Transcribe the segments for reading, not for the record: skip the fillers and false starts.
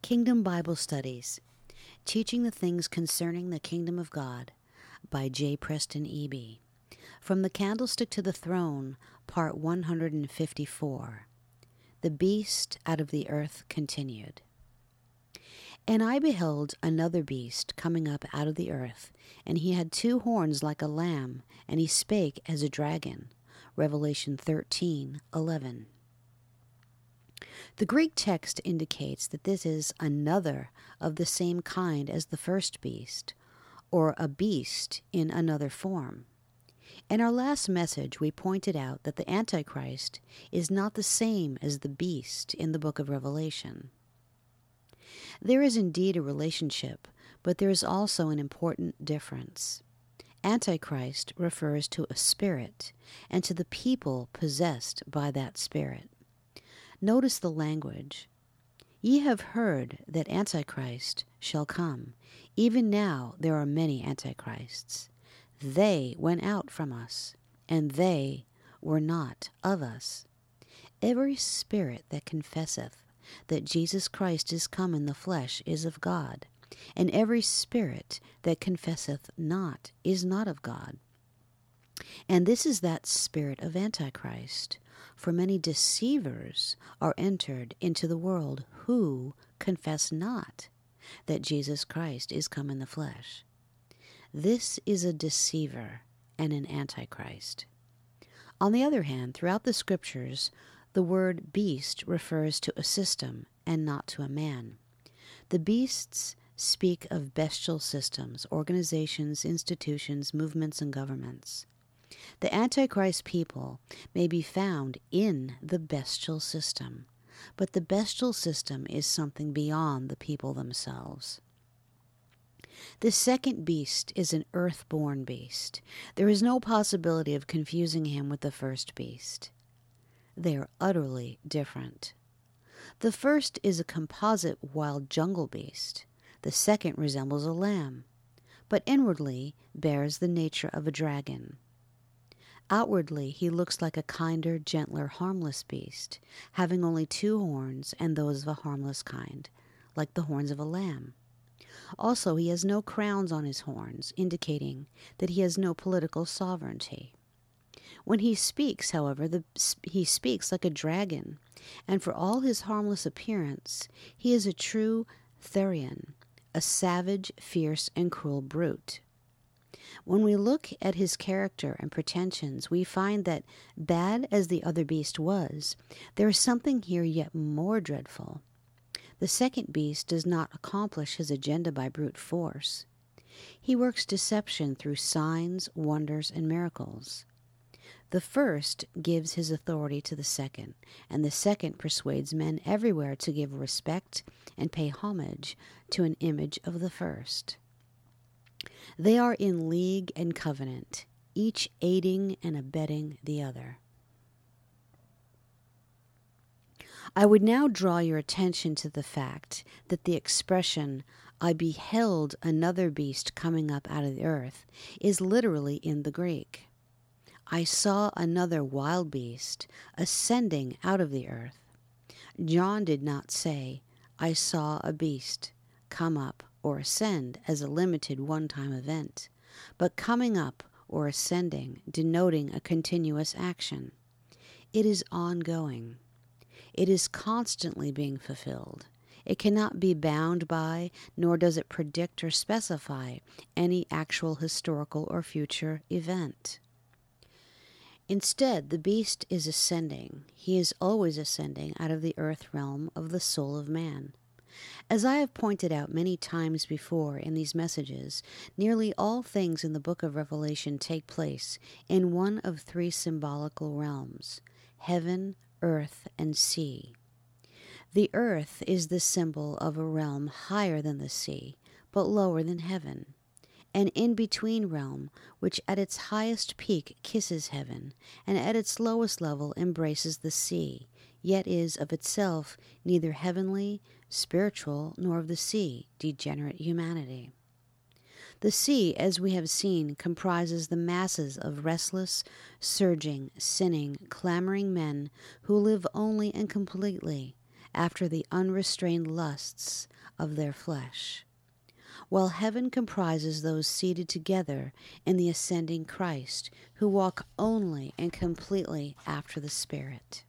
Kingdom Bible Studies, Teaching the Things Concerning the Kingdom of God by J. Preston Eby. From the Candlestick to the Throne, Part 154. The Beast Out of the Earth Continued. And I beheld another beast coming up out of the earth, and he had 2 horns like a lamb, and he spake as a dragon. Revelation 13:11. The Greek text indicates that this is another of the same kind as the first beast, or a beast in another form. In our last message, we pointed out that the Antichrist is not the same as the beast in the book of Revelation. There is indeed a relationship, but there is also an important difference. Antichrist refers to a spirit and to the people possessed by that spirit. Notice the language. Ye have heard that Antichrist shall come. Even now there are many Antichrists. They went out from us, and they were not of us. Every spirit that confesseth that Jesus Christ is come in the flesh is of God, and every spirit that confesseth not is not of God. And this is that spirit of Antichrist. For many deceivers are entered into the world who confess not that Jesus Christ is come in the flesh. This is a deceiver and an Antichrist. On the other hand, throughout the Scriptures, the word beast refers to a system and not to a man. The beasts speak of bestial systems, organizations, institutions, movements, and governments. The Antichrist people may be found in the bestial system, but the bestial system is something beyond the people themselves. The second beast is an earth-born beast. There is no possibility of confusing him with the first beast. They are utterly different. The first is a composite wild jungle beast. The second resembles a lamb, but inwardly bears the nature of a dragon. Outwardly, he looks like a kinder, gentler, harmless beast, having only 2 horns and those of a harmless kind, like the horns of a lamb. Also, he has no crowns on his horns, indicating that he has no political sovereignty. When he speaks, however, he speaks like a dragon, and for all his harmless appearance, he is a true Therian, a savage, fierce, and cruel brute. When we look at his character and pretensions, we find that, bad as the other beast was, there is something here yet more dreadful. The second beast does not accomplish his agenda by brute force. He works deception through signs, wonders, and miracles. The first gives his authority to the second, and the second persuades men everywhere to give respect and pay homage to an image of the first. They are in league and covenant, each aiding and abetting the other. I would now draw your attention to the fact that the expression, I beheld another beast coming up out of the earth, is literally in the Greek. I saw another wild beast ascending out of the earth. John did not say, I saw a beast come up or ascend as a limited one-time event, but coming up or ascending, denoting a continuous action. It is ongoing. It is constantly being fulfilled. It cannot be bound by, nor does it predict or specify any actual historical or future event. Instead, the beast is ascending. He is always ascending out of the earth realm of the soul of man. As I have pointed out many times before in these messages, nearly all things in the book of Revelation take place in one of 3 symbolical realms: heaven, earth, and sea. The earth is the symbol of a realm higher than the sea, but lower than heaven, an in-between realm which at its highest peak kisses heaven, and at its lowest level embraces the sea, yet is of itself neither heavenly, spiritual, nor of the sea, degenerate humanity. The sea, as we have seen, comprises the masses of restless, surging, sinning, clamoring men who live only and completely after the unrestrained lusts of their flesh, while heaven comprises those seated together in the ascending Christ, who walk only and completely after the Spirit.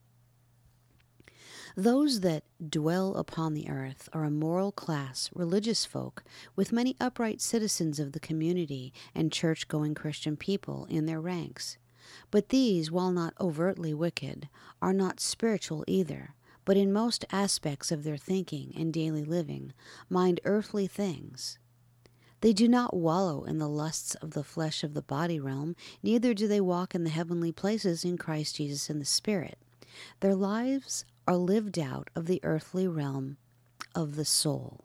Those that dwell upon the earth are a moral class, religious folk, with many upright citizens of the community and church-going Christian people in their ranks. But these, while not overtly wicked, are not spiritual either, but in most aspects of their thinking and daily living mind earthly things. They do not wallow in the lusts of the flesh of the body realm, neither do they walk in the heavenly places in Christ Jesus in the Spirit. Their lives are lived out of the earthly realm of the soul.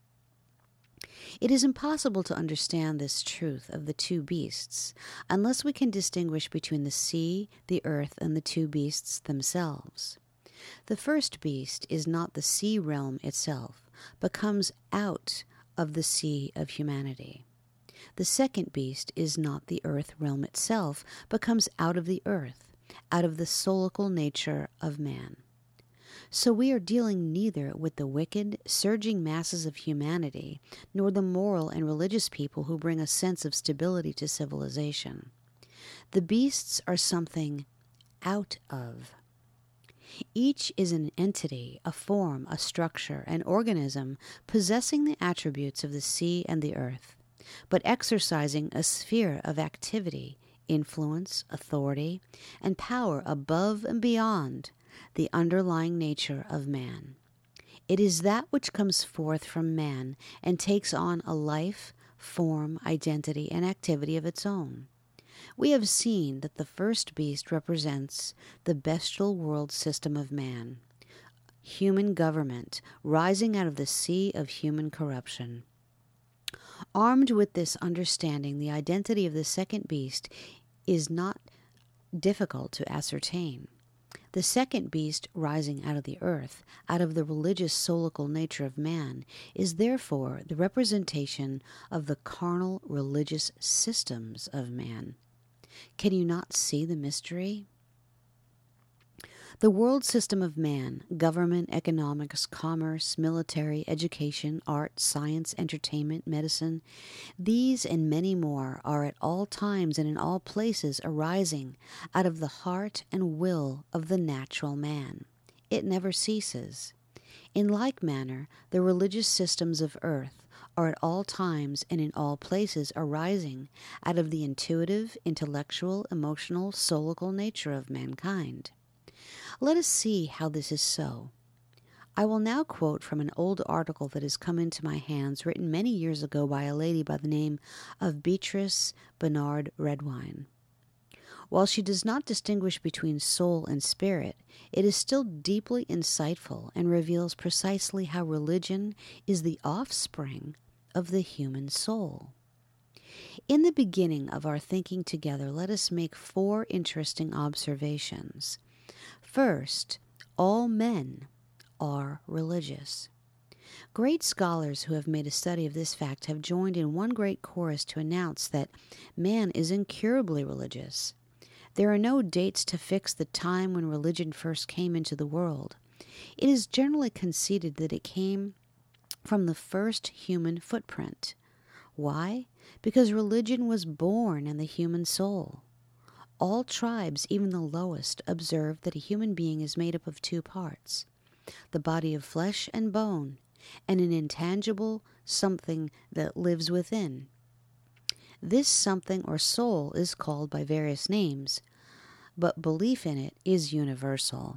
It is impossible to understand this truth of the two beasts unless we can distinguish between the sea, the earth, and the two beasts themselves. The first beast is not the sea realm itself, but comes out of the sea of humanity. The second beast is not the earth realm itself, but comes out of the earth, out of the soulical nature of man. So we are dealing neither with the wicked, surging masses of humanity, nor the moral and religious people who bring a sense of stability to civilization. The beasts are something out of. Each is an entity, a form, a structure, an organism possessing the attributes of the sea and the earth, but exercising a sphere of activity, influence, authority, and power above and beyond the underlying nature of man. It is that which comes forth from man and takes on a life, form, identity, and activity of its own. We have seen that the first beast represents the bestial world system of man, human government rising out of the sea of human corruption. Armed with this understanding, the identity of the second beast is not difficult to ascertain. The second beast rising out of the earth, out of the religious soulical nature of man, is therefore the representation of the carnal religious systems of man. Can you not see the mystery? The world system of man, government, economics, commerce, military, education, art, science, entertainment, medicine, these and many more are at all times and in all places arising out of the heart and will of the natural man. It never ceases. In like manner, the religious systems of earth are at all times and in all places arising out of the intuitive, intellectual, emotional, soulical nature of mankind. Let us see how this is so. I will now quote from an old article that has come into my hands, written many years ago by a lady by the name of Beatrice Bernard Redwine. While she does not distinguish between soul and spirit, it is still deeply insightful and reveals precisely how religion is the offspring of the human soul. In the beginning of our thinking together, let us make 4 interesting observations. First, all men are religious. Great scholars who have made a study of this fact have joined in one great chorus to announce that man is incurably religious. There are no dates to fix the time when religion first came into the world. It is generally conceded that it came from the first human footprint. Why? Because religion was born in the human soul. All tribes, even the lowest, observe that a human being is made up of 2 parts, the body of flesh and bone, and an intangible something that lives within. This something or soul is called by various names, but belief in it is universal.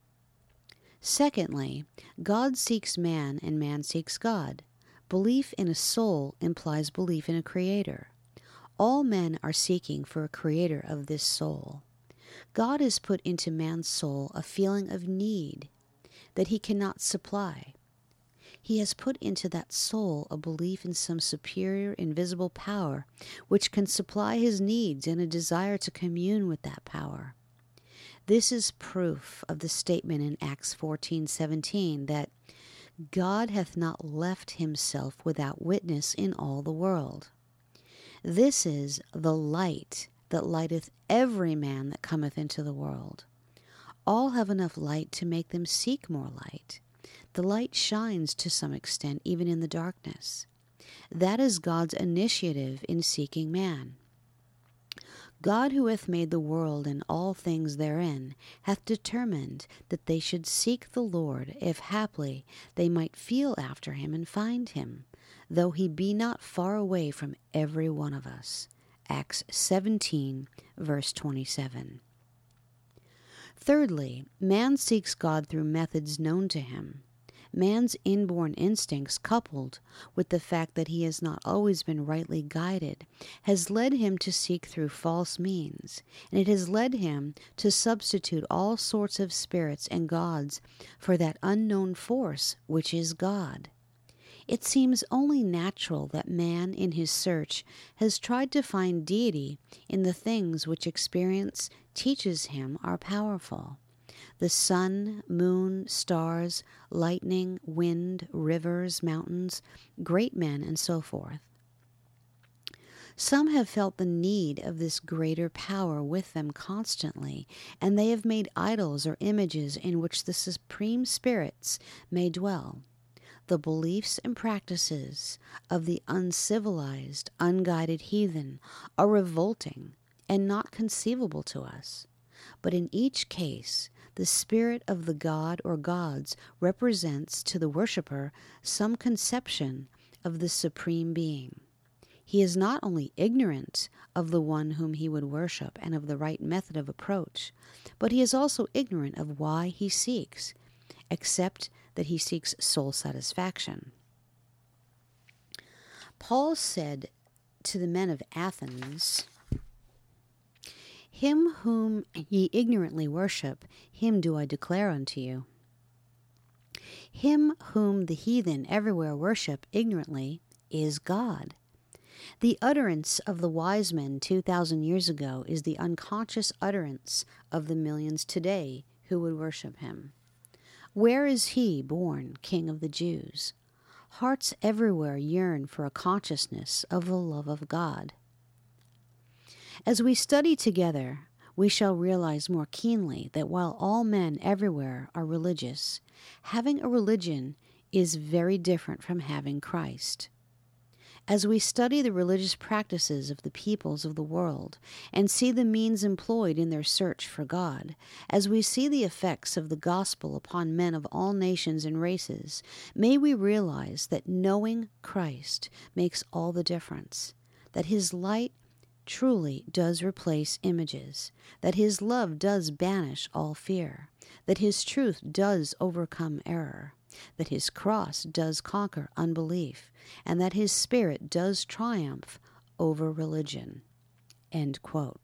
Secondly, God seeks man and man seeks God. Belief in a soul implies belief in a creator. All men are seeking for a creator of this soul. God has put into man's soul a feeling of need that he cannot supply. He has put into that soul a belief in some superior invisible power which can supply his needs and a desire to commune with that power. This is proof of the statement in Acts 14:17 that God hath not left himself without witness in all the world. This is the light that lighteth every man that cometh into the world. All have enough light to make them seek more light. The light shines to some extent even in the darkness. That is God's initiative in seeking man. God, who hath made the world and all things therein, hath determined that they should seek the Lord, if haply they might feel after him and find him, though he be not far away from every one of us. Acts 17, verse 27. Thirdly, man seeks God through methods known to him. Man's inborn instincts, coupled with the fact that he has not always been rightly guided, has led him to seek through false means, and it has led him to substitute all sorts of spirits and gods for that unknown force which is God. It seems only natural that man, in his search, has tried to find deity in the things which experience teaches him are powerful. The sun, moon, stars, lightning, wind, rivers, mountains, great men, and so forth. Some have felt the need of this greater power with them constantly, and they have made idols or images in which the supreme spirits may dwell. The beliefs and practices of the uncivilized, unguided heathen are revolting and not conceivable to us. But in each case, the spirit of the god or gods represents to the worshipper some conception of the supreme being. He is not only ignorant of the one whom he would worship and of the right method of approach, but he is also ignorant of why he seeks, except that he seeks soul satisfaction. Paul said to the men of Athens, "Him whom ye ignorantly worship, him do I declare unto you. Him whom the heathen everywhere worship ignorantly is God." The utterance of the wise men 2,000 years ago is the unconscious utterance of the millions today who would worship him. Where is he born, King of the Jews? Hearts everywhere yearn for a consciousness of the love of God. As we study together, we shall realize more keenly that while all men everywhere are religious, having a religion is very different from having Christ. As we study the religious practices of the peoples of the world and see the means employed in their search for God, as we see the effects of the gospel upon men of all nations and races, may we realize that knowing Christ makes all the difference, that his light truly does replace images, that his love does banish all fear, that his truth does overcome error, that his cross does conquer unbelief, and that his spirit does triumph over religion. End quote.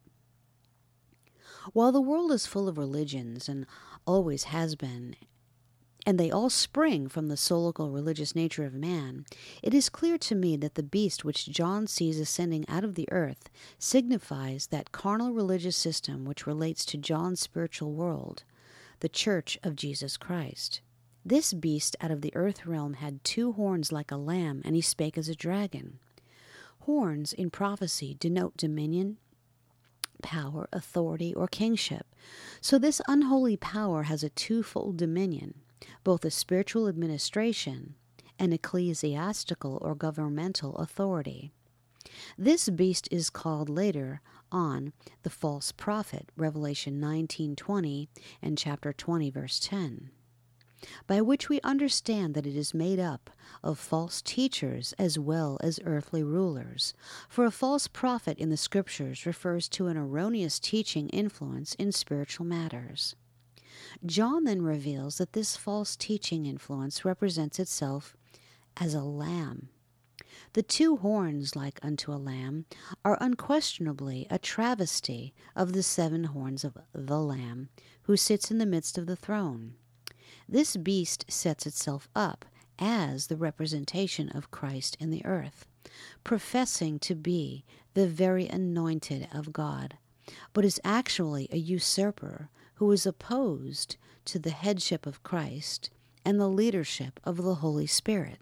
While the world is full of religions, and always has been, and they all spring from the soulical religious nature of man, it is clear to me that the beast which John sees ascending out of the earth signifies that carnal religious system which relates to John's spiritual world, the Church of Jesus Christ. This beast out of the earth realm had 2 horns like a lamb, and he spake as a dragon. Horns in prophecy denote dominion, power, authority, or kingship. So this unholy power has a twofold dominion, both a spiritual administration and ecclesiastical or governmental authority. This beast is called later on the false prophet, Revelation 19:20 and chapter 20, verse 10. By which we understand that it is made up of false teachers as well as earthly rulers. For a false prophet in the Scriptures refers to an erroneous teaching influence in spiritual matters. John then reveals that this false teaching influence represents itself as a lamb. The 2 horns like unto a lamb are unquestionably a travesty of the 7 horns of the Lamb, who sits in the midst of the throne. This beast sets itself up as the representation of Christ in the earth, professing to be the very anointed of God, but is actually a usurper who is opposed to the headship of Christ and the leadership of the Holy Spirit.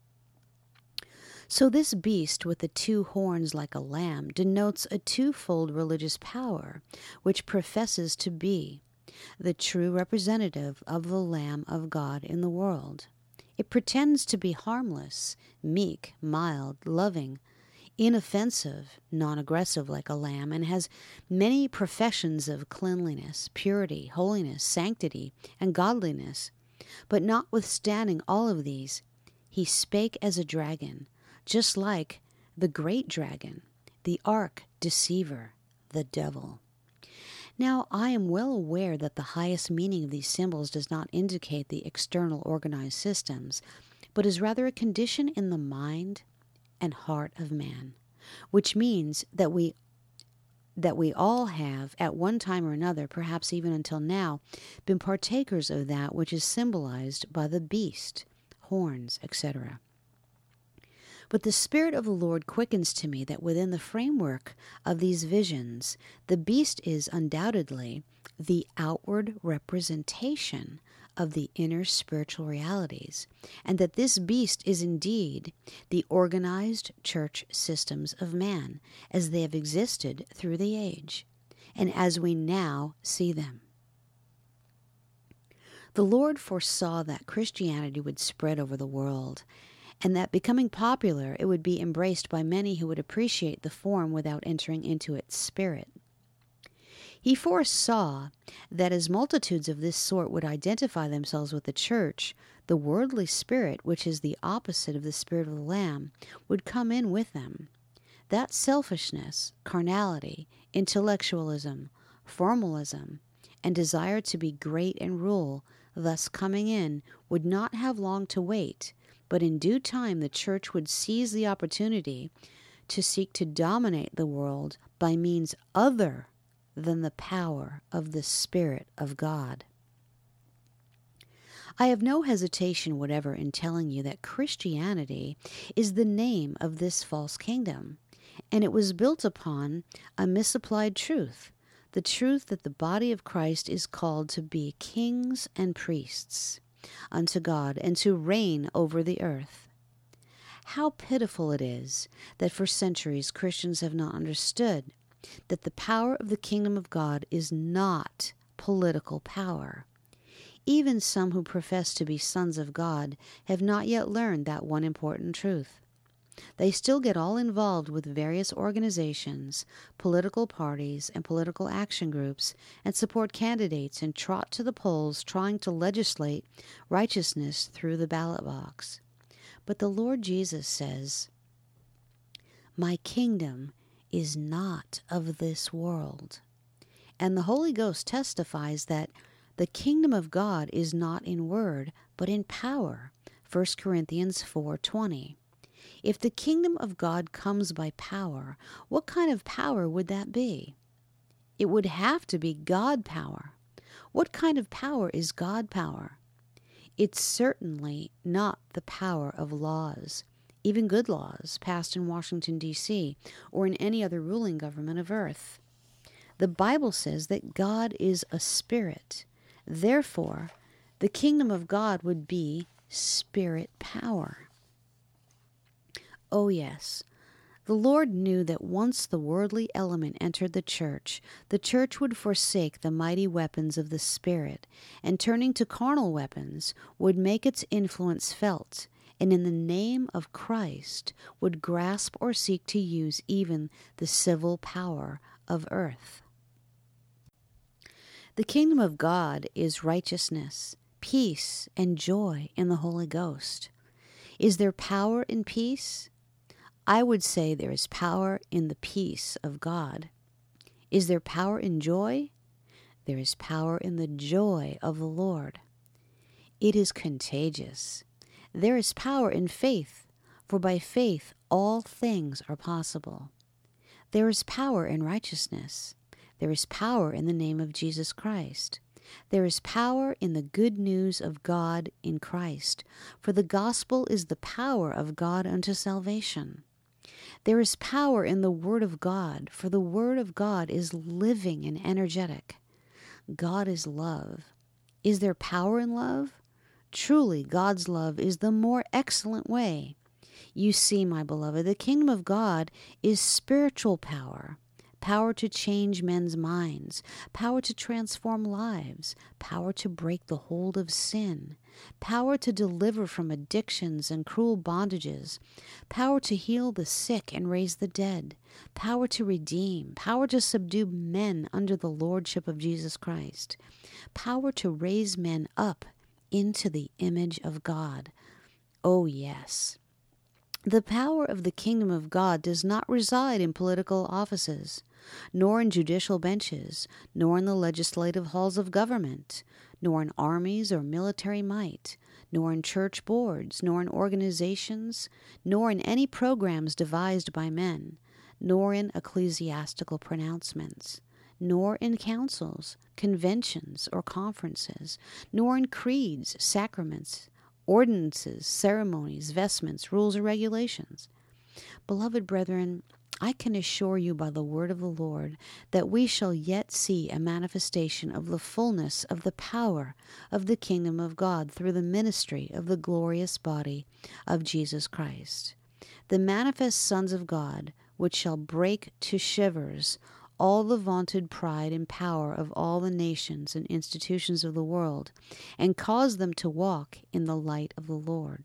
So this beast with the 2 horns like a lamb denotes a twofold religious power, which professes to be the true representative of the Lamb of God in the world. It pretends to be harmless, meek, mild, loving, inoffensive, non-aggressive like a lamb, and has many professions of cleanliness, purity, holiness, sanctity, and godliness. But notwithstanding all of these, he spake as a dragon, just like the great dragon, the arch-deceiver, the devil. Now, I am well aware that the highest meaning of these symbols does not indicate the external organized systems, but is rather a condition in the mind and heart of man, which means that we all have, at one time or another, perhaps even until now, been partakers of that which is symbolized by the beast, horns, etc. But the Spirit of the Lord quickens to me that within the framework of these visions, the beast is undoubtedly the outward representation of the inner spiritual realities, and that this beast is indeed the organized church systems of man, as they have existed through the age, and as we now see them. The Lord foresaw that Christianity would spread over the world, and that becoming popular, it would be embraced by many who would appreciate the form without entering into its spirit. He foresaw that as multitudes of this sort would identify themselves with the church, the worldly spirit, which is the opposite of the spirit of the Lamb, would come in with them. That selfishness, carnality, intellectualism, formalism, and desire to be great and rule, thus coming in, would not have long to wait, but in due time the church would seize the opportunity to seek to dominate the world by means other than the power of the Spirit of God. I have no hesitation whatever in telling you that Christianity is the name of this false kingdom, and it was built upon a misapplied truth, the truth that the body of Christ is called to be kings and priests unto God and to reign over the earth. How pitiful it is that for centuries Christians have not understood that the power of the kingdom of God is not political power. Even some who profess to be sons of God have not yet learned that one important truth. They still get all involved with various organizations, political parties, and political action groups, and support candidates and trot to the polls trying to legislate righteousness through the ballot box. But the Lord Jesus says, "My kingdom is not of this world." And the Holy Ghost testifies that the kingdom of God is not in word, but in power. 1 Corinthians 4:20. If the kingdom of God comes by power, what kind of power would that be? It would have to be God power. What kind of power is God power? It's certainly not the power of laws, even good laws passed in Washington, D.C., or in any other ruling government of earth. The Bible says that God is a spirit. Therefore, the kingdom of God would be spirit power. Oh, yes. The Lord knew that once the worldly element entered the church would forsake the mighty weapons of the Spirit, and turning to carnal weapons, would make its influence felt, and in the name of Christ would grasp or seek to use even the civil power of earth. The kingdom of God is righteousness, peace, and joy in the Holy Ghost. Is there power in peace? I would say there is power in the peace of God. Is there power in joy? There is power in the joy of the Lord. It is contagious. There is power in faith, for by faith all things are possible. There is power in righteousness. There is power in the name of Jesus Christ. There is power in the good news of God in Christ, for the gospel is the power of God unto salvation. There is power in the Word of God, for the Word of God is living and energetic. God is love. Is there power in love? Truly, God's love is the more excellent way. You see, my beloved, the kingdom of God is spiritual power. Power to change men's minds, power to transform lives, power to break the hold of sin, power to deliver from addictions and cruel bondages, power to heal the sick and raise the dead, power to redeem, power to subdue men under the lordship of Jesus Christ, power to raise men up into the image of God. Oh, yes. The power of the kingdom of God does not reside in political offices, nor in judicial benches, nor in the legislative halls of government, nor in armies or military might, nor in church boards, nor in organizations, nor in any programs devised by men, nor in ecclesiastical pronouncements, nor in councils, conventions, or conferences, nor in creeds, sacraments, ordinances, ceremonies, vestments, rules, or regulations. Beloved brethren, I can assure you by the word of the Lord that we shall yet see a manifestation of the fullness of the power of the kingdom of God through the ministry of the glorious body of Jesus Christ. The manifest sons of God, which shall break to shivers all the vaunted pride and power of all the nations and institutions of the world, and cause them to walk in the light of the Lord.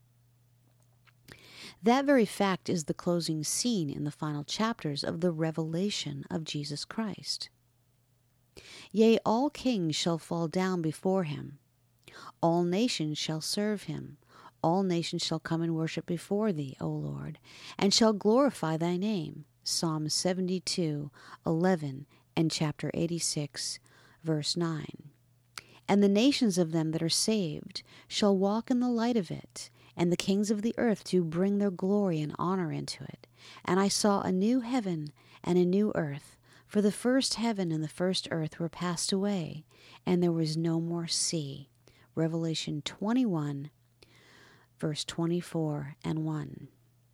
That very fact is the closing scene in the final chapters of the revelation of Jesus Christ. Yea, all kings shall fall down before him. All nations shall serve him. All nations shall come and worship before thee, O Lord, and shall glorify thy name. Psalm 72:11 and chapter 86, verse 9. And the nations of them that are saved shall walk in the light of it, and the kings of the earth do bring their glory and honor into it. And I saw a new heaven and a new earth, for the first heaven and the first earth were passed away, and there was no more sea. Revelation 21, verse 24 and 1.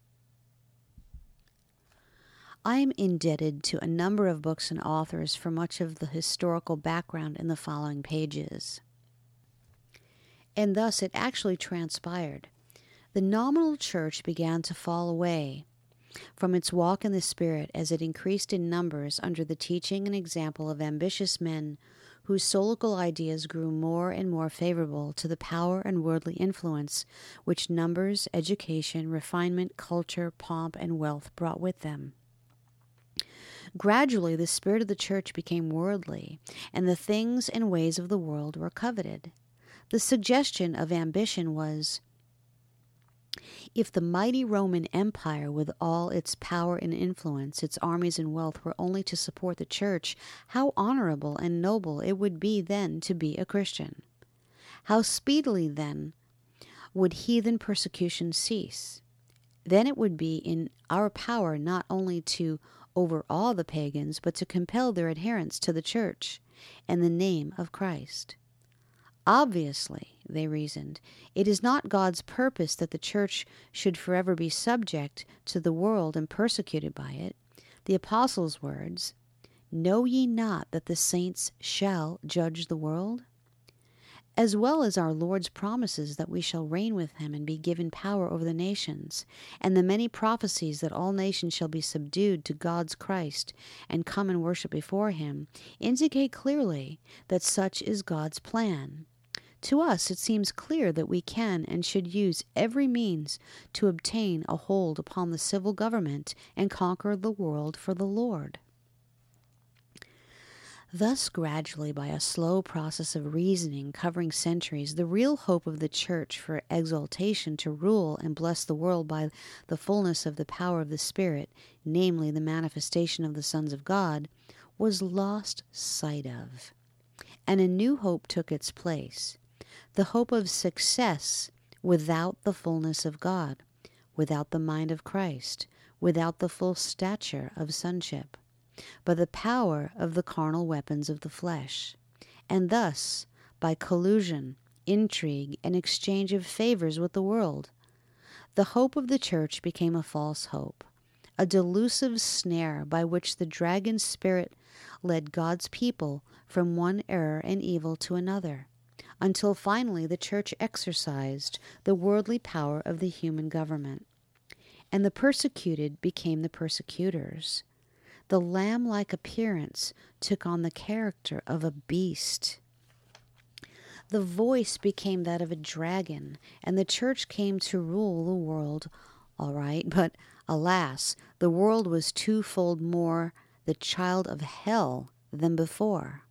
I am indebted to a number of books and authors for much of the historical background in the following pages. And thus it actually transpired. The nominal church began to fall away from its walk in the Spirit as it increased in numbers under the teaching and example of ambitious men whose soulical ideas grew more and more favorable to the power and worldly influence which numbers, education, refinement, culture, pomp, and wealth brought with them. Gradually, the spirit of the church became worldly, and the things and ways of the world were coveted. The suggestion of ambition was, if the mighty Roman Empire, with all its power and influence, its armies and wealth, were only to support the church, how honorable and noble it would be then to be a Christian. How speedily, then, would heathen persecution cease. Then it would be in our power not only to overawe the pagans, but to compel their adherence to the church and the name of Christ. Obviously, they reasoned, it is not God's purpose that the church should forever be subject to the world and persecuted by it. The apostles' words, "Know ye not that the saints shall judge the world?" As well as our Lord's promises that we shall reign with him and be given power over the nations, and the many prophecies that all nations shall be subdued to God's Christ and come and worship before him, indicate clearly that such is God's plan. To us it seems clear that we can and should use every means to obtain a hold upon the civil government and conquer the world for the Lord. Thus, gradually, by a slow process of reasoning covering centuries, the real hope of the church for exaltation to rule and bless the world by the fullness of the power of the Spirit, namely the manifestation of the sons of God, was lost sight of. And a new hope took its place, the hope of success without the fullness of God, without the mind of Christ, without the full stature of sonship, by the power of the carnal weapons of the flesh, and thus by collusion, intrigue, and exchange of favors with the world. The hope of the church became a false hope, a delusive snare by which the dragon spirit led God's people from one error and evil to another, until finally the church exercised the worldly power of the human government, and the persecuted became the persecutors. The lamb-like appearance took on the character of a beast. The voice became that of a dragon, and the church came to rule the world, all right, but alas, the world was twofold more the child of hell than before.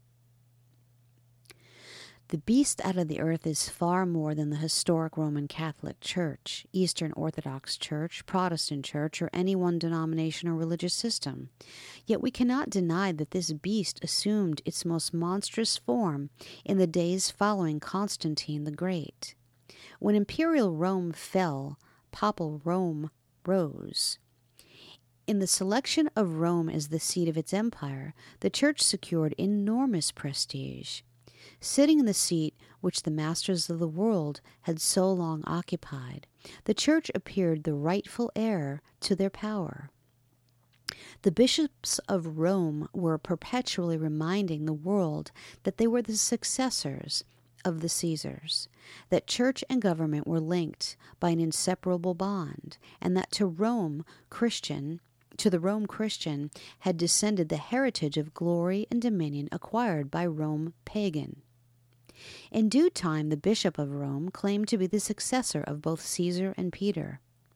The beast out of the earth is far more than the historic Roman Catholic Church, Eastern Orthodox Church, Protestant Church, or any one denomination or religious system. Yet we cannot deny that this beast assumed its most monstrous form in the days following Constantine the Great. When imperial Rome fell, papal Rome rose. In the selection of Rome as the seat of its empire, the Church secured enormous prestige. Sitting in the seat which the masters of the world had so long occupied, the Church appeared the rightful heir to their power. The bishops of Rome were perpetually reminding the world that they were the successors of the Caesars, that church and government were linked by an inseparable bond, and that to the Rome Christian had descended the heritage of glory and dominion acquired by Rome pagan. In due time, the Bishop of Rome claimed to be the successor of both Caesar and Peter.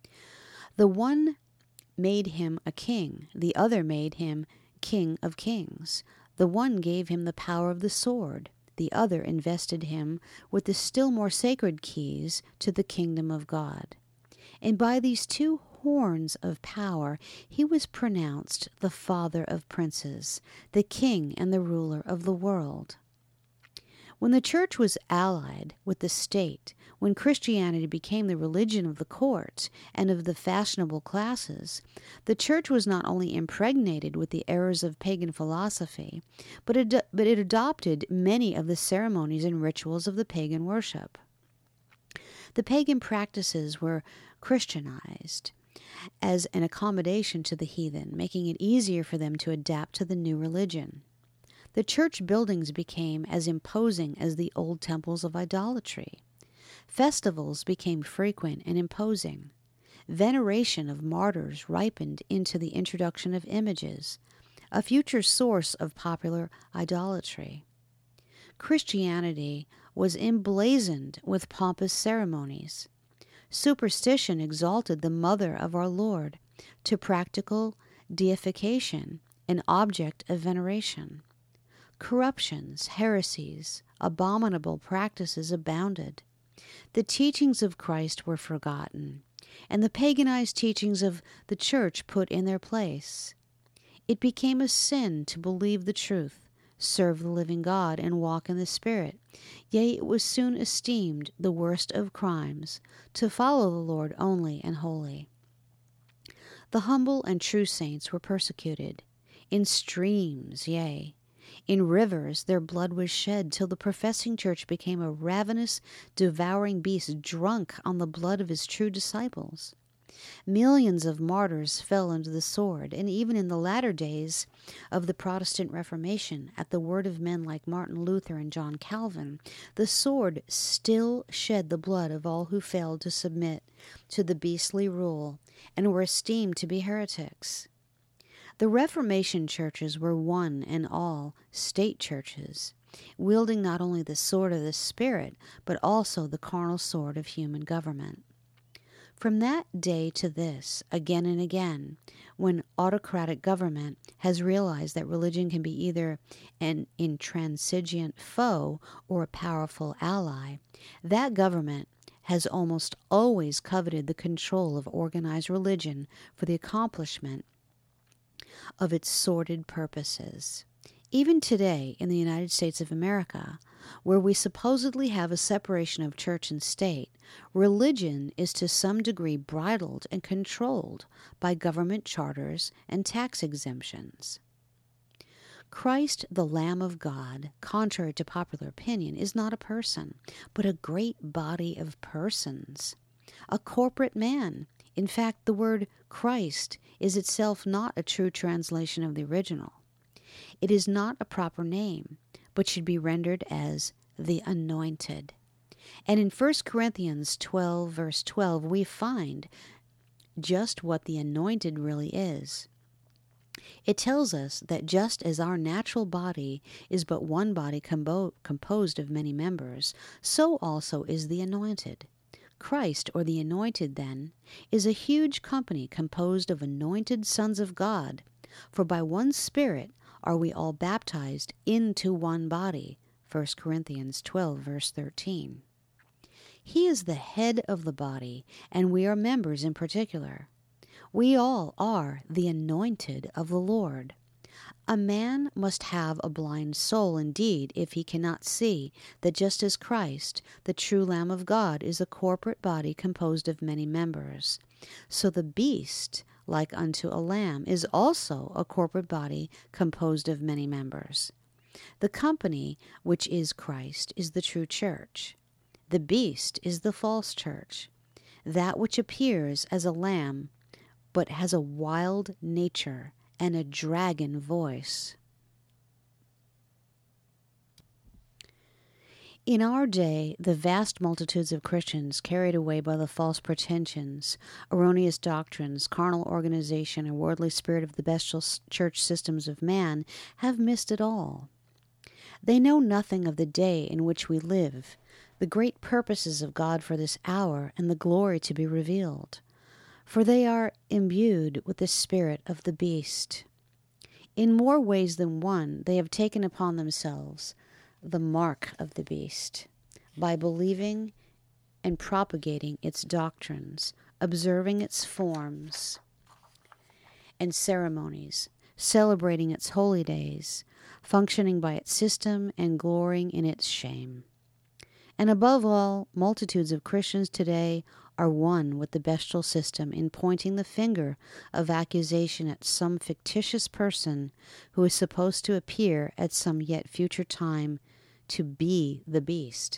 The one made him a king, the other made him King of Kings. The one gave him the power of the sword, the other invested him with the still more sacred keys to the kingdom of God. And by these two horns of power he was pronounced the father of princes, the king and the ruler of the world. When the Church was allied with the state, when Christianity became the religion of the court and of the fashionable classes, the Church was not only impregnated with the errors of pagan philosophy, but it adopted many of the ceremonies and rituals of the pagan worship. The pagan practices were Christianized as an accommodation to the heathen, making it easier for them to adapt to the new religion. The church buildings became as imposing as the old temples of idolatry. Festivals became frequent and imposing. Veneration of martyrs ripened into the introduction of images, a future source of popular idolatry. Christianity was emblazoned with pompous ceremonies. Superstition exalted the mother of our Lord to practical deification, an object of veneration. Corruptions, heresies, abominable practices abounded. The teachings of Christ were forgotten, and the paganized teachings of the Church put in their place. It became a sin to believe the truth, serve the living God, and walk in the Spirit. Yea, it was soon esteemed the worst of crimes to follow the Lord only and wholly. The humble and true saints were persecuted. In streams, yea, in rivers their blood was shed, till the professing church became a ravenous, devouring beast, drunk on the blood of his true disciples. Millions of martyrs fell under the sword, and even in the latter days of the Protestant Reformation, at the word of men like Martin Luther and John Calvin, the sword still shed the blood of all who failed to submit to the beastly rule and were esteemed to be heretics. The Reformation churches were one and all state churches, wielding not only the sword of the Spirit, but also the carnal sword of human government. From that day to this, again and again, when autocratic government has realized that religion can be either an intransigent foe or a powerful ally, that government has almost always coveted the control of organized religion for the accomplishment of its sordid purposes. Even today, in the United States of America, where we supposedly have a separation of church and state, religion is to some degree bridled and controlled by government charters and tax exemptions. Christ, the Lamb of God, contrary to popular opinion, is not a person, but a great body of persons, a corporate man. In fact, the word Christ is itself not a true translation of the original. It is not a proper name, but should be rendered as the Anointed. And in 1 Corinthians 12, verse 12, we find just what the Anointed really is. It tells us that just as our natural body is but one body composed of many members, so also is the anointed. Christ, or the anointed, then, is a huge company composed of anointed sons of God, for by one Spirit are we all baptized into one body. 1 Corinthians 12, verse 13. He is the head of the body, and we are members in particular. We all are the anointed of the Lord. A man must have a blind soul indeed if he cannot see that just as Christ, the true Lamb of God, is a corporate body composed of many members, so the beast, like unto a lamb, is also a corporate body composed of many members. The company, which is Christ, is the true church. The beast is the false church, that which appears as a lamb, but has a wild nature and a dragon voice. In our day, the vast multitudes of Christians, carried away by the false pretensions, erroneous doctrines, carnal organization, and worldly spirit of the bestial church systems of man, have missed it all. They know nothing of the day in which we live, the great purposes of God for this hour, and the glory to be revealed. For they are imbued with the spirit of the beast. In more ways than one, they have taken upon themselves the mark of the beast, by believing and propagating its doctrines, observing its forms and ceremonies, celebrating its holy days, functioning by its system, and glorying in its shame. And above all, multitudes of Christians today are one with the bestial system in pointing the finger of accusation at some fictitious person who is supposed to appear at some yet future time to be the beast.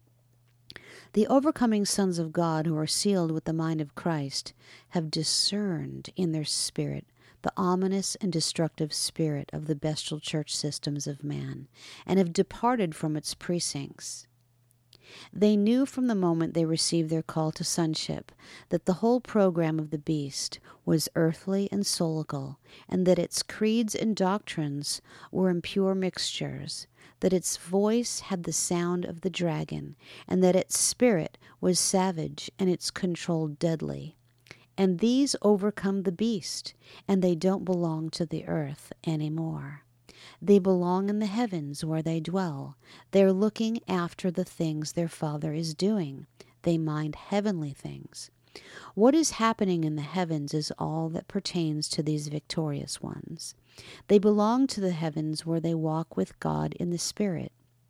The overcoming sons of God who are sealed with the mind of Christ have discerned in their spirit the ominous and destructive spirit of the bestial church systems of man, and have departed from its precincts. They knew from the moment they received their call to sonship that the whole program of the beast was earthly and soulical, and that its creeds and doctrines were impure mixtures, that its voice had the sound of the dragon, and that its spirit was savage and its control deadly. And these overcome the beast, and they don't belong to the earth any more. They belong in the heavens where they dwell. They're looking after the things their Father is doing. They mind heavenly things. What is happening in the heavens is all that pertains to these victorious ones. They belong to the heavens where they walk with God in the Spirit.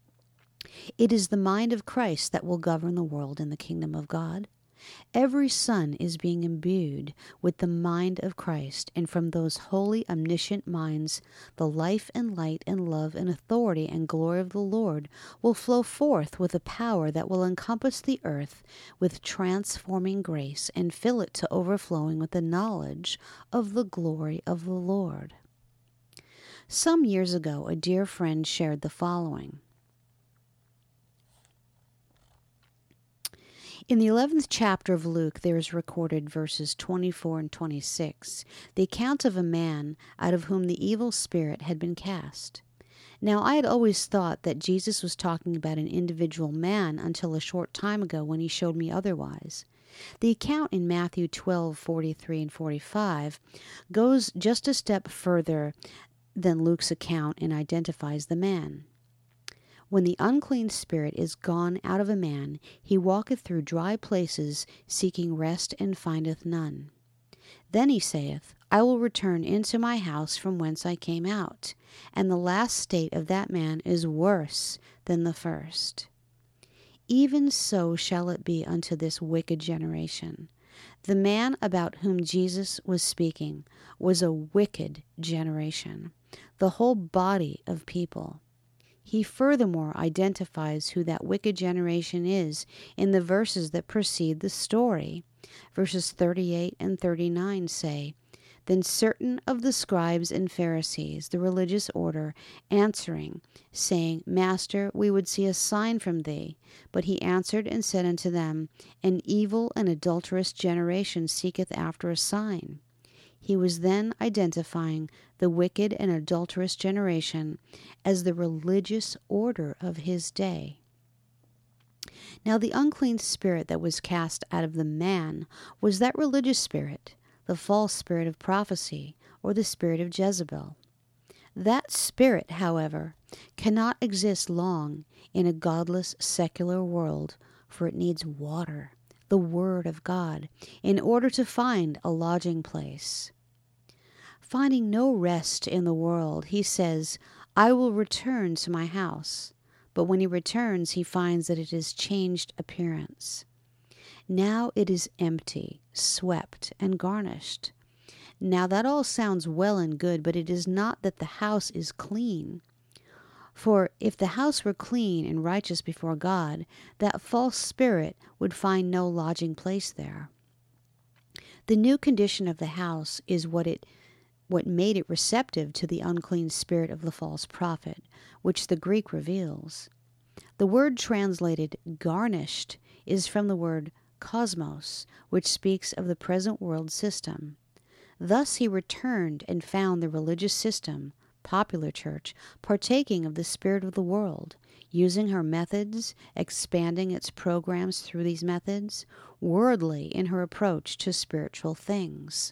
It is the mind of Christ that will govern the world in the kingdom of God. Every son is being imbued with the mind of Christ, and from those holy, omniscient minds, the life and light and love and authority and glory of the Lord will flow forth with a power that will encompass the earth with transforming grace and fill it to overflowing with the knowledge of the glory of the Lord. Some years ago, a dear friend shared the following. In the 11th chapter of Luke, there is recorded verses 24 and 26, the account of a man out of whom the evil spirit had been cast. Now, I had always thought that Jesus was talking about an individual man until a short time ago when he showed me otherwise. The account in Matthew 12:43 and 45 goes just a step further than Luke's account and identifies the man. When the unclean spirit is gone out of a man, he walketh through dry places, seeking rest, and findeth none. Then he saith, I will return into my house from whence I came out. And the last state of that man is worse than the first. Even so shall it be unto this wicked generation. The man about whom Jesus was speaking was a wicked generation, the whole body of people. He furthermore identifies who that wicked generation is in the verses that precede the story. Verses 38 and 39 say, Then certain of the scribes and Pharisees, the religious order, answering, saying, Master, we would see a sign from thee. But he answered and said unto them, An evil and adulterous generation seeketh after a sign. He was then identifying the wicked and adulterous generation as the religious order of his day. Now the unclean spirit that was cast out of the man was that religious spirit, the false spirit of prophecy, or the spirit of Jezebel. That spirit, however, cannot exist long in a godless secular world, for it needs water, the Word of God, in order to find a lodging place. Finding no rest in the world, he says, "I will return to my house." But when he returns, he finds that it has changed appearance. Now it is empty, swept, and garnished. Now that all sounds well and good, but it is not that the house is clean. For if the house were clean and righteous before God, that false spirit would find no lodging place there. The new condition of the house is what made it receptive to the unclean spirit of the false prophet, which the Greek reveals. The word translated garnished is from the word cosmos, which speaks of the present world system. Thus he returned and found the religious system, popular church, partaking of the spirit of the world, using her methods, expanding its programs through these methods, worldly in her approach to spiritual things.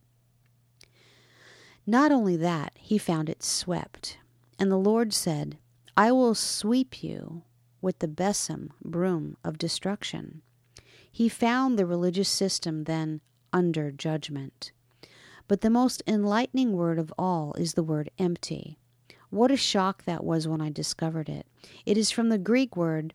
Not only that, he found it swept. And the Lord said, "I will sweep you with the besom, broom of destruction." He found the religious system then under judgment. But the most enlightening word of all is the word empty. What a shock that was when I discovered it. It is from the Greek word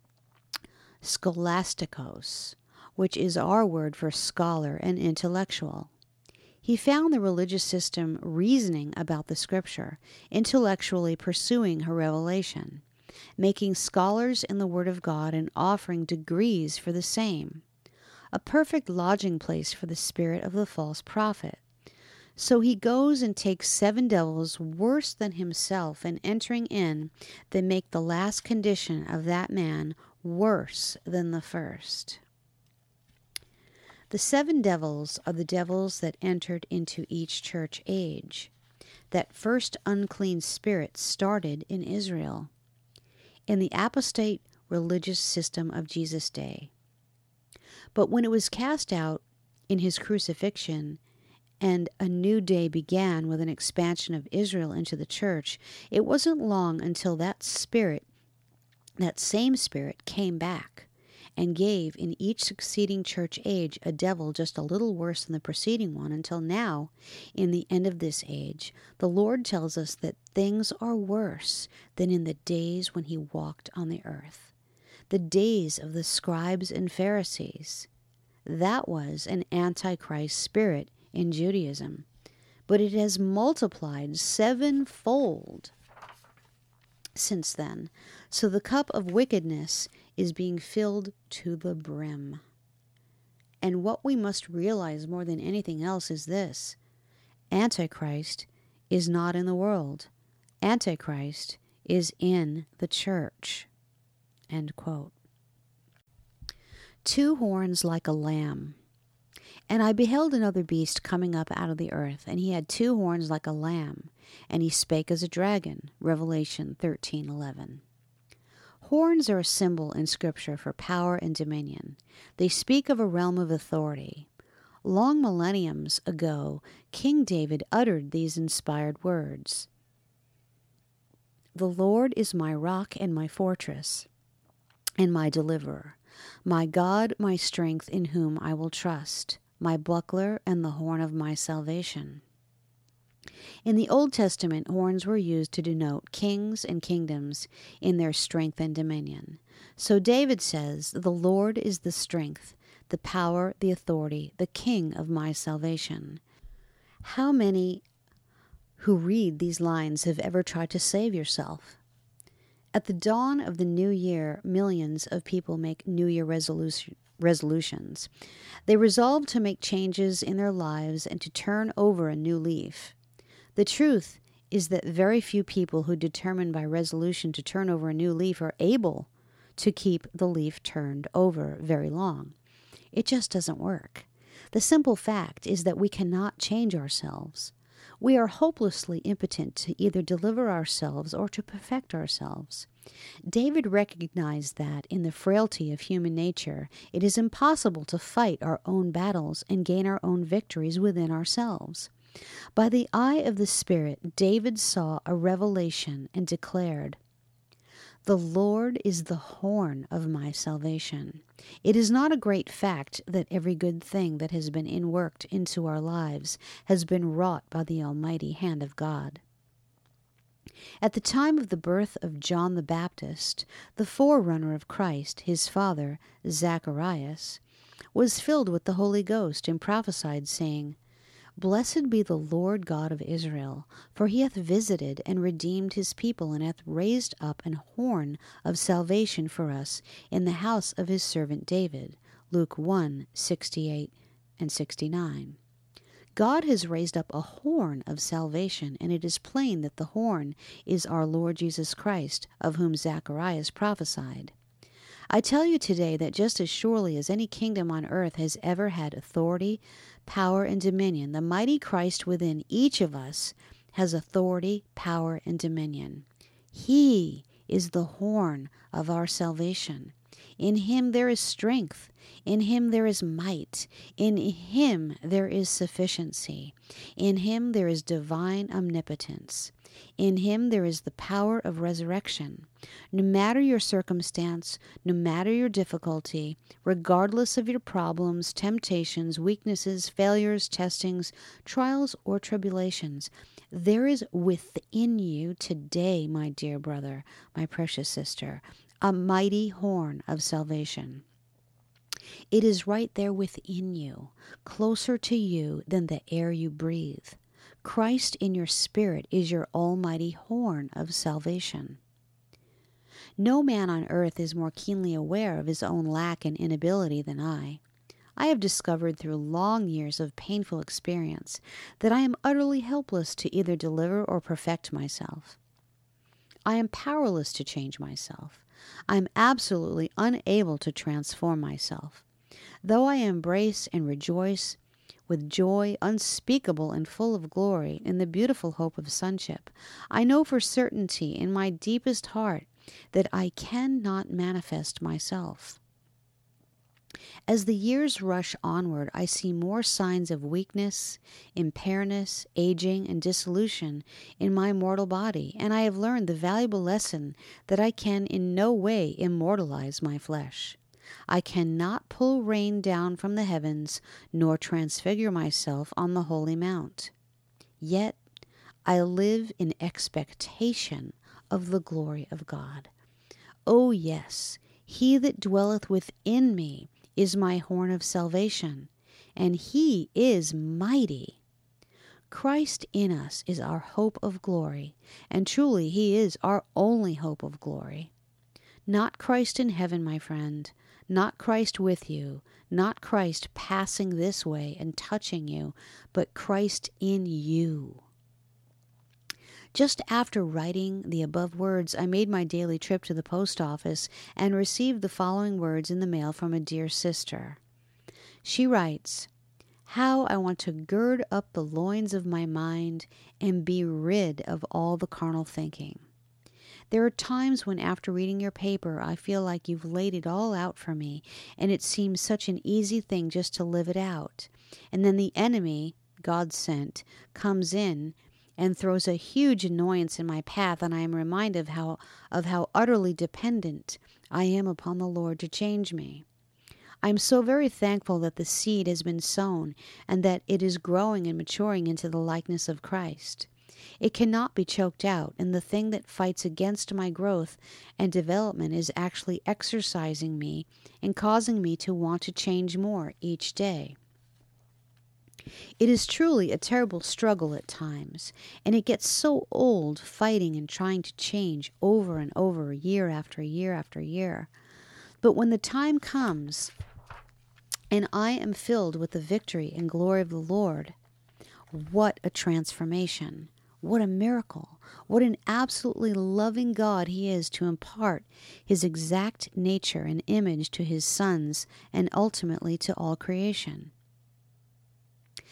scholastikos, which is our word for scholar and intellectual. He found the religious system reasoning about the Scripture, intellectually pursuing her revelation, making scholars in the Word of God and offering degrees for the same, a perfect lodging place for the spirit of the false prophet. So he goes and takes 7 devils worse than himself, and entering in, they make the last condition of that man worse than the first. The 7 devils are the devils that entered into each church age. That first unclean spirit started in Israel, in the apostate religious system of Jesus' day. But when it was cast out in his crucifixion, and a new day began with an expansion of Israel into the church, it wasn't long until that same spirit, came back and gave in each succeeding church age a devil just a little worse than the preceding one, until now, in the end of this age, the Lord tells us that things are worse than in the days when he walked on the earth, the days of the scribes and Pharisees. That was an antichrist spirit in Judaism, but it has multiplied 7-fold since then. So the cup of wickedness is being filled to the brim. And what we must realize more than anything else is this: Antichrist is not in the world. Antichrist is in the church. End quote. 2 horns like a lamb. And I beheld another beast coming up out of the earth, and he had 2 horns like a lamb, and he spake as a dragon. Revelation 13:11. Horns are a symbol in Scripture for power and dominion. They speak of a realm of authority. Long millenniums ago, King David uttered these inspired words: "The Lord is my rock and my fortress, and my deliverer, my God, my strength, in whom I will trust, my buckler and the horn of my salvation." In the Old Testament, horns were used to denote kings and kingdoms in their strength and dominion. So David says, "The Lord is the strength, the power, the authority, the king of my salvation." How many who read these lines have ever tried to save yourself? At the dawn of the new year, millions of people make New Year resolutions. They resolve to make changes in their lives and to turn over a new leaf. The truth is that very few people who determine by resolution to turn over a new leaf are able to keep the leaf turned over very long. It just doesn't work. The simple fact is that we cannot change ourselves. We are hopelessly impotent to either deliver ourselves or to perfect ourselves. David recognized that in the frailty of human nature, it is impossible to fight our own battles and gain our own victories within ourselves. By the eye of the Spirit, David saw a revelation and declared, "The Lord is the horn of my salvation." It is not a great fact that every good thing that has been inworked into our lives has been wrought by the almighty hand of God. At the time of the birth of John the Baptist, the forerunner of Christ, his father, Zacharias, was filled with the Holy Ghost and prophesied, saying, "Blessed be the Lord God of Israel, for he hath visited and redeemed his people, and hath raised up an horn of salvation for us in the house of his servant David." Luke 1:68 and 69. God has raised up a horn of salvation, and it is plain that the horn is our Lord Jesus Christ, of whom Zacharias prophesied. I tell you today that just as surely as any kingdom on earth has ever had authority, power, and dominion, the mighty Christ within each of us has authority, power, and dominion. He is the horn of our salvation. In him there is strength. In him there is might. In him there is sufficiency. In him there is divine omnipotence. In him there is the power of resurrection. No matter your circumstance, no matter your difficulty, regardless of your problems, temptations, weaknesses, failures, testings, trials, or tribulations, there is within you today, my dear brother, my precious sister, a mighty horn of salvation. It is right there within you, closer to you than the air you breathe. Christ in your spirit is your almighty horn of salvation. No man on earth is more keenly aware of his own lack and inability than I. I have discovered through long years of painful experience that I am utterly helpless to either deliver or perfect myself. I am powerless to change myself. I am absolutely unable to transform myself. Though I embrace and rejoice with joy unspeakable and full of glory in the beautiful hope of sonship, I know for certainty in my deepest heart that I cannot manifest myself. As the years rush onward, I see more signs of weakness, impairness, aging, and dissolution in my mortal body, and I have learned the valuable lesson that I can in no way immortalize my flesh. I cannot pull rain down from the heavens, nor transfigure myself on the holy mount. Yet I live in expectation of the glory of God. Oh yes, he that dwelleth within me is my horn of salvation, and he is mighty. Christ in us is our hope of glory, and truly he is our only hope of glory. Not Christ in heaven, my friend, not Christ with you, not Christ passing this way and touching you, but Christ in you. Just after writing the above words, I made my daily trip to the post office and received the following words in the mail from a dear sister. She writes, "How I want to gird up the loins of my mind and be rid of all the carnal thinking. There are times when after reading your paper, I feel like you've laid it all out for me, and it seems such an easy thing just to live it out. And then the enemy, God sent, comes in and throws a huge annoyance in my path, and I am reminded of how utterly dependent I am upon the Lord to change me. I am so very thankful that the seed has been sown and that it is growing and maturing into the likeness of Christ. It cannot be choked out, and the thing that fights against my growth and development is actually exercising me and causing me to want to change more each day. It is truly a terrible struggle at times, and it gets so old fighting and trying to change over and over, year after year after year. But when the time comes and I am filled with the victory and glory of the Lord, what a transformation! What a miracle! What an absolutely loving God he is to impart his exact nature and image to his sons and ultimately to all creation.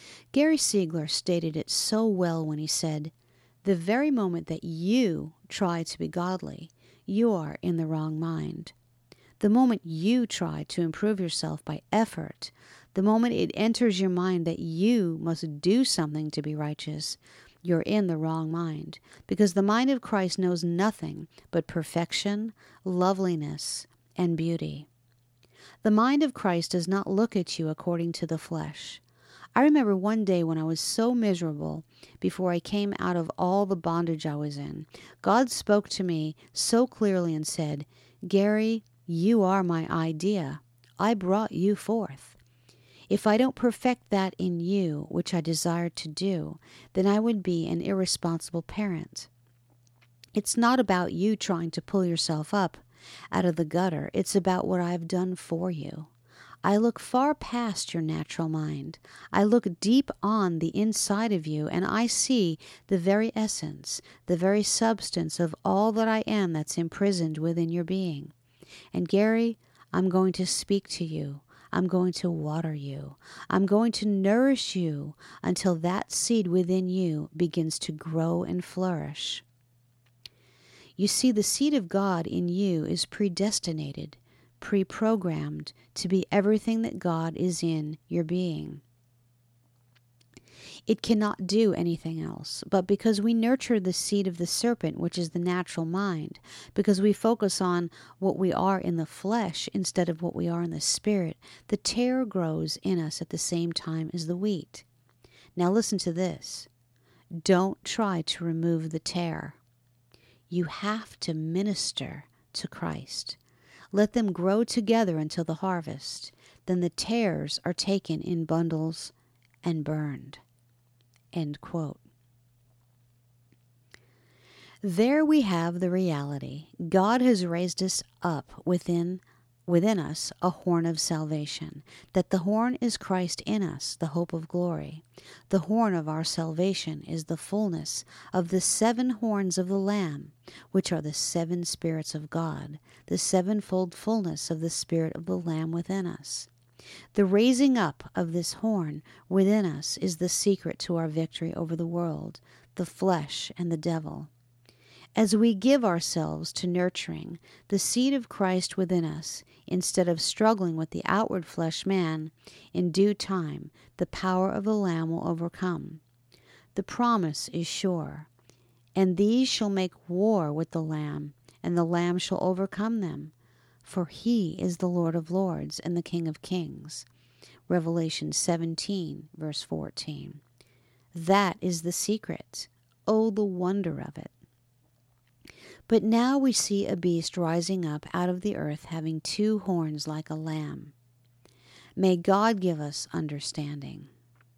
Gary Siegler stated it so well when he said, "The very moment that you try to be godly, you are in the wrong mind. The moment you try to improve yourself by effort, the moment it enters your mind that you must do something to be righteous, you're in the wrong mind, because the mind of Christ knows nothing but perfection, loveliness, and beauty. The mind of Christ does not look at you according to the flesh. I remember one day when I was so miserable before I came out of all the bondage I was in, God spoke to me so clearly and said, 'Gary, you are my idea. I brought you forth. If I don't perfect that in you which I desire to do, then I would be an irresponsible parent. It's not about you trying to pull yourself up out of the gutter. It's about what I've done for you. I look far past your natural mind. I look deep on the inside of you, and I see the very essence, the very substance of all that I am that's imprisoned within your being. And Gary, I'm going to speak to you. I'm going to water you. I'm going to nourish you until that seed within you begins to grow and flourish.' You see, the seed of God in you is predestinated, pre-programmed to be everything that God is in your being. It cannot do anything else, but because we nurture the seed of the serpent, which is the natural mind, because we focus on what we are in the flesh instead of what we are in the spirit, the tare grows in us at the same time as the wheat. Now listen to this. Don't try to remove the tare. You have to minister to Christ. Let them grow together until the harvest. Then the tares are taken in bundles and burned." End quote. There we have the reality. God has raised us up within us a horn of salvation, that the horn is Christ in us, the hope of glory. The horn of our salvation is the fullness of the 7 horns of the Lamb, which are the 7 spirits of God, the sevenfold fullness of the Spirit of the Lamb within us. The raising up of this horn within us is the secret to our victory over the world, the flesh, and the devil. As we give ourselves to nurturing the seed of Christ within us, instead of struggling with the outward flesh man, in due time the power of the Lamb will overcome. The promise is sure. "And these shall make war with the Lamb, and the Lamb shall overcome them. For he is the Lord of lords and the King of kings." Revelation 17, verse 14. That is the secret. Oh, the wonder of it. But now we see a beast rising up out of the earth, having 2 horns like a lamb. May God give us understanding.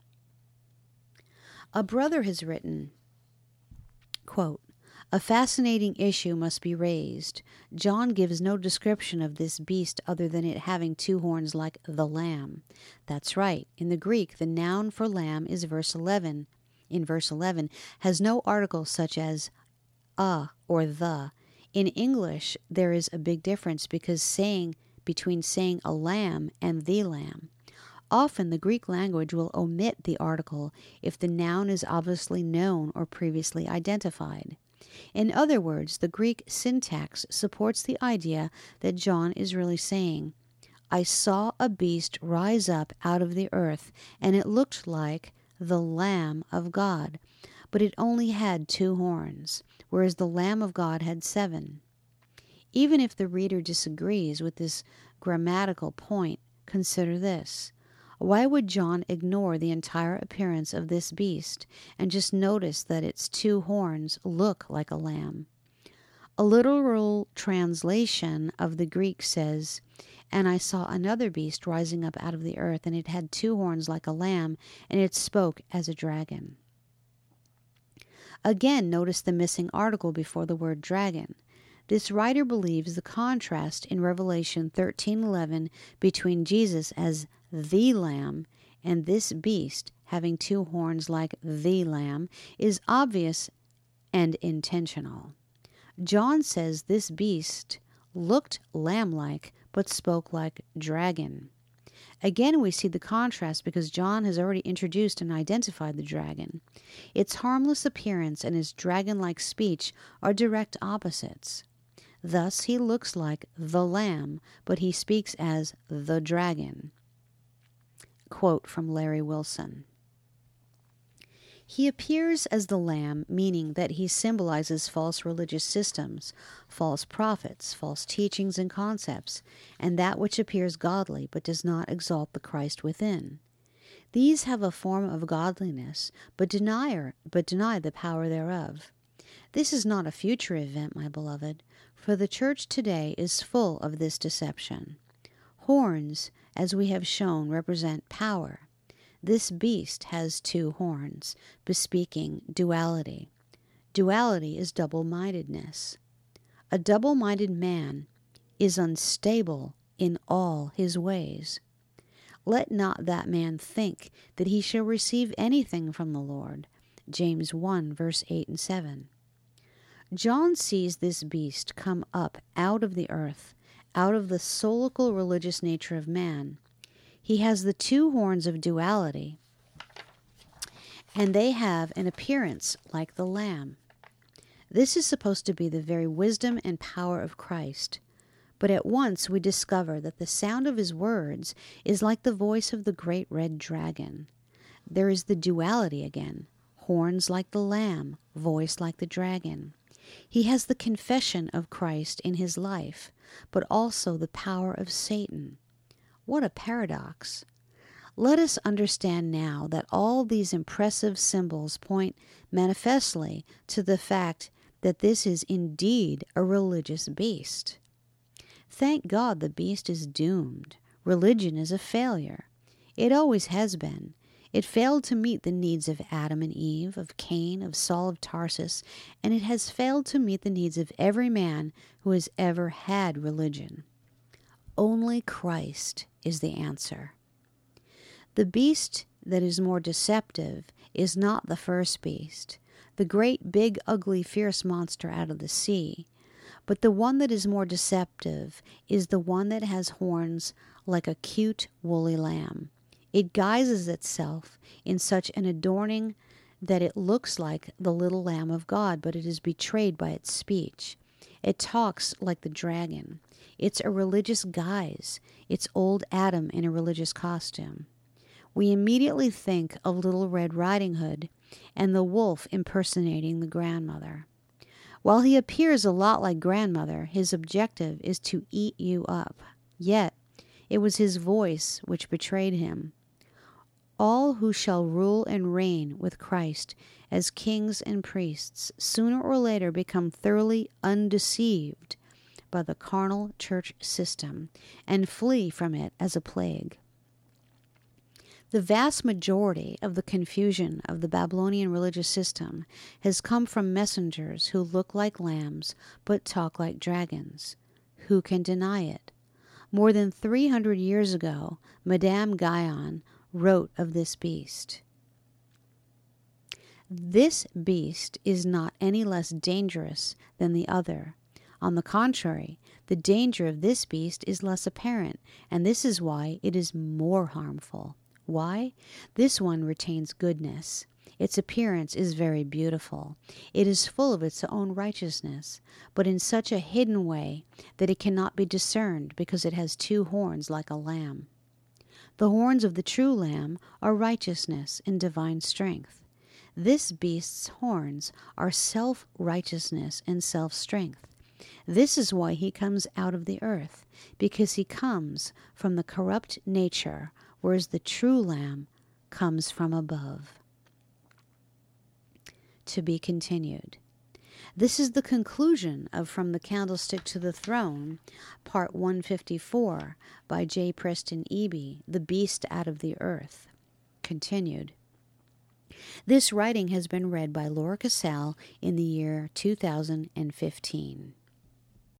A brother has written, quote, "A fascinating issue must be raised. John gives no description of this beast other than it having 2 horns like the lamb." That's right. In the Greek, the noun for lamb is verse 11. In verse 11, has no article such as a or the. In English, there is a big difference between saying a lamb and the lamb. Often the Greek language will omit the article if the noun is obviously known or previously identified. In other words, the Greek syntax supports the idea that John is really saying, "I saw a beast rise up out of the earth, and it looked like the Lamb of God, but it only had 2 horns, whereas the Lamb of God had 7. Even if the reader disagrees with this grammatical point, consider this. Why would John ignore the entire appearance of this beast and just notice that its 2 horns look like a lamb? A literal translation of the Greek says, "And I saw another beast rising up out of the earth, and it had 2 horns like a lamb, and it spoke as a dragon." Again, notice the missing article before the word dragon. This writer believes the contrast in Revelation 13:11 between Jesus as the Lamb and this beast having 2 horns like the Lamb is obvious and intentional. John says this beast looked lamb-like but spoke like dragon. Again, we see the contrast because John has already introduced and identified the dragon. Its harmless appearance and its dragon-like speech are direct opposites. Thus, he looks like the lamb, but he speaks as the dragon. Quote from Larry Wilson. He appears as the lamb, meaning that he symbolizes false religious systems, false prophets, false teachings and concepts, and that which appears godly but does not exalt the Christ within. These have a form of godliness, but deny the power thereof. This is not a future event, my beloved, for the church today is full of this deception. Horns, as we have shown, represent power. This beast has 2 horns, bespeaking duality. Duality is double-mindedness. A double-minded man is unstable in all his ways. Let not that man think that he shall receive anything from the Lord. James 1, verse 8 and 7. John sees this beast come up out of the earth, out of the soulical religious nature of man. He has the 2 horns of duality, and they have an appearance like the lamb. This is supposed to be the very wisdom and power of Christ. But at once we discover that the sound of his words is like the voice of the great red dragon. There is the duality again, horns like the lamb, voice like the dragon. He has the confession of Christ in his life, but also the power of Satan. What a paradox! Let us understand now that all these impressive symbols point manifestly to the fact that this is indeed a religious beast. Thank God the beast is doomed. Religion is a failure. It always has been. It failed to meet the needs of Adam and Eve, of Cain, of Saul of Tarsus, and it has failed to meet the needs of every man who has ever had religion. Only Christ is the answer. The beast that is more deceptive is not the first beast, the great, big, ugly, fierce monster out of the sea, but the one that is more deceptive is the one that has horns like a cute, woolly lamb. It guises itself in such an adorning that it looks like the little Lamb of God, but it is betrayed by its speech. It talks like the dragon. It's a religious guise. It's old Adam in a religious costume. We immediately think of Little Red Riding Hood and the wolf impersonating the grandmother. While he appears a lot like grandmother, his objective is to eat you up. Yet, it was his voice which betrayed him. All who shall rule and reign with Christ as kings and priests sooner or later become thoroughly undeceived by the carnal church system and flee from it as a plague. The vast majority of the confusion of the Babylonian religious system has come from messengers who look like lambs but talk like dragons. Who can deny it? More than 300 years ago, Madame Guyon wrote of this beast. This beast is not any less dangerous than the other. On the contrary, the danger of this beast is less apparent, and this is why it is more harmful. Why? This one retains goodness. Its appearance is very beautiful. It is full of its own righteousness, but in such a hidden way that it cannot be discerned because it has 2 horns like a lamb. The horns of the true lamb are righteousness and divine strength. This beast's horns are self-righteousness and self-strength. This is why he comes out of the earth, because he comes from the corrupt nature, whereas the true lamb comes from above. To be continued. This is the conclusion of From the Candlestick to the Throne, Part 154, by J. Preston Eby, The Beast Out of the Earth. Continued. This writing has been read by Laura Casal in the year 2015.